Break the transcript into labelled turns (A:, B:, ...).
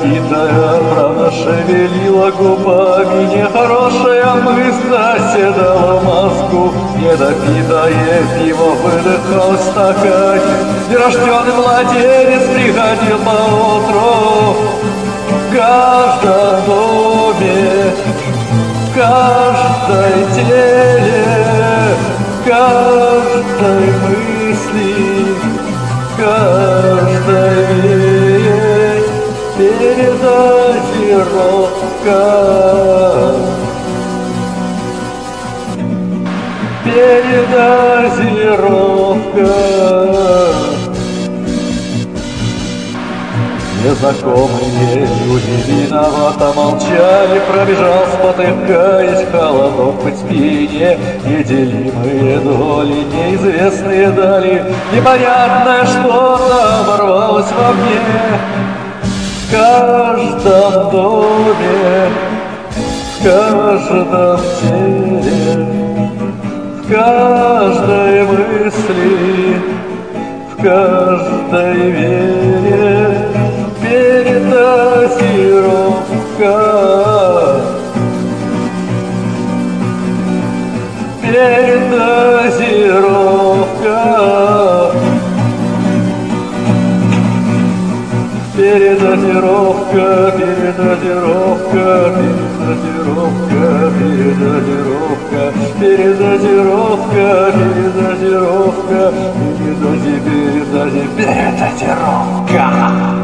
A: Недопитая правда шевелила губами, нехорошая мысль оседала в мозгу. Недопитое пиво выдыхал в стакане, нерожденный младенец приходил поутру. В каждом доме, в каждой теле, в каждой мысли, в каждой вере передозировка. Передозировка. Незнакомые люди виновато молчали, пробежал, спотыкаясь, холодок по спине. Неделимые доли, неизвестные дали, непонятное что-то ворвалось во мне. В каждом доме, в каждом теле, в каждой мысли, в каждой вере передозировка. Передозировка. Передозировка, передозировка, передозировка, передозировка, передозировка, передозировка, передозировка.